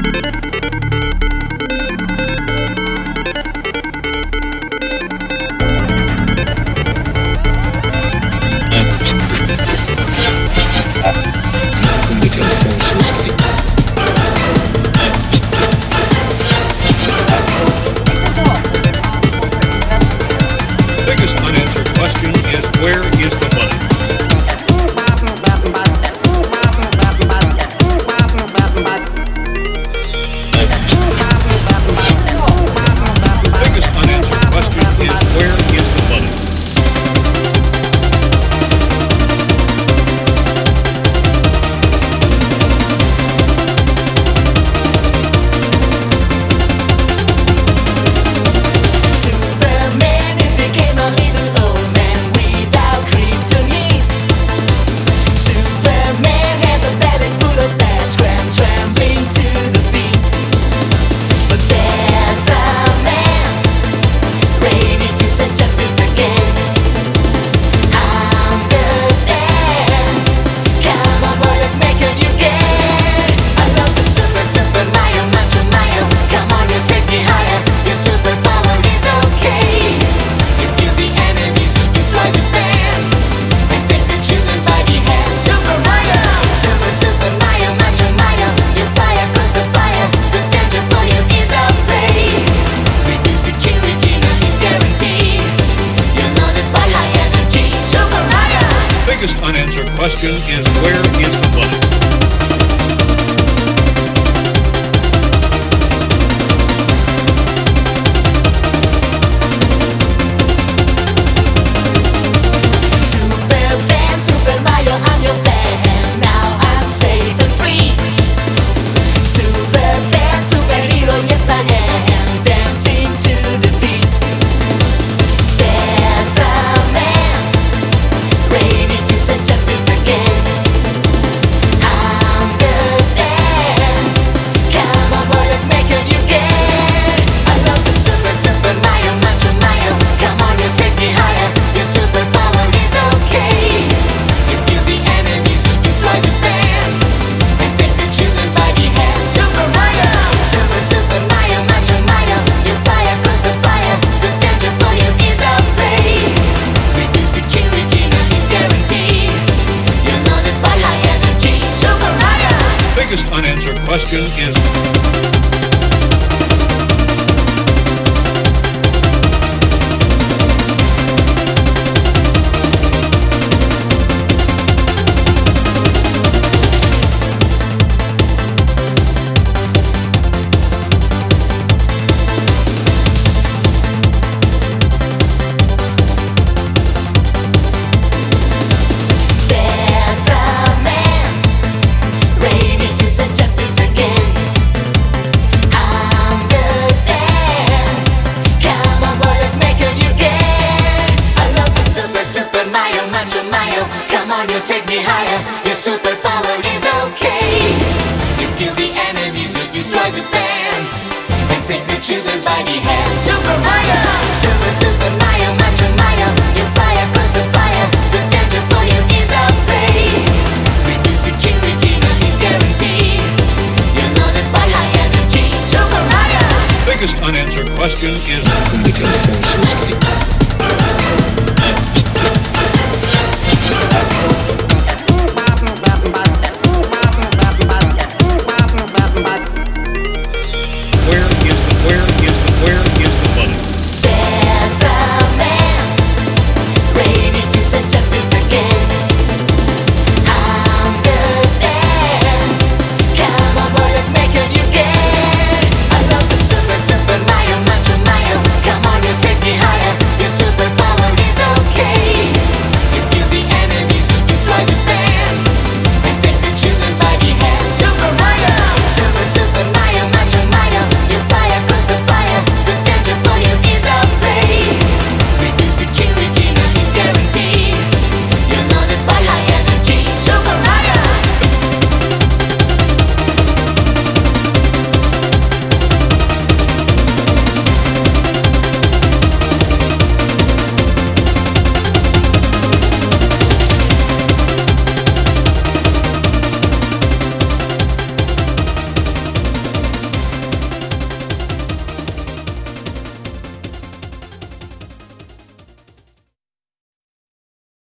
Biggest unanswered question is, where is the money? Biggest unanswered question is, where is the money? Superman is became a little old man without kryptonite. Superman has a belly full of bad scrams, trembling to the beat. But there's a man ready to set justice again. Understand? Come on, boy, let's make a new game. I love the super Mario, Macho Mario. Come on, you take me higher. Your superpower is okay. You kill the enemies, you destroy the fans, and take the children by the hand. Super Mario, super Mario, Macho Mario. You fly across the fire. The danger for you is a play. With the security that is guaranteed. You know that by high energy. Super Mario. Biggest unanswered question is, where is the money? Super fan, Super Mario, I'm your fan. Now I'm safe and free. Super fan, superhero, yes I am. Dancing to the beat. There's a man ready to set justice again. Understand? Come on, boy, let's make a new game. I love the super Mario, Macho Mario. Come on, you take me higher. Your superpower is okay. You kill the enemies, you destroy the fans, and take the children by the hand. Super Mario, super Mario, Macho Mario. You fly across the fire. The danger for you is a play. With the security that is guaranteed. You know that by high energy. Super Mario. Biggest unanswered question is, There's a man ready to set justice again. Understand? Come on, boy, let's make a new game. I love the super Mario, Macho Mario. Come on, you take me higher. Your superpower is okay. You kill the enemies, you destroy the fans, and take the children by the hand. Super Mario, super Mario, Macho Mario. You fly across the fire. The danger for you is a play. With the security that is guaranteed. You know that by high energy. Super Mario. biggest unanswered question is, Comunica Francisco.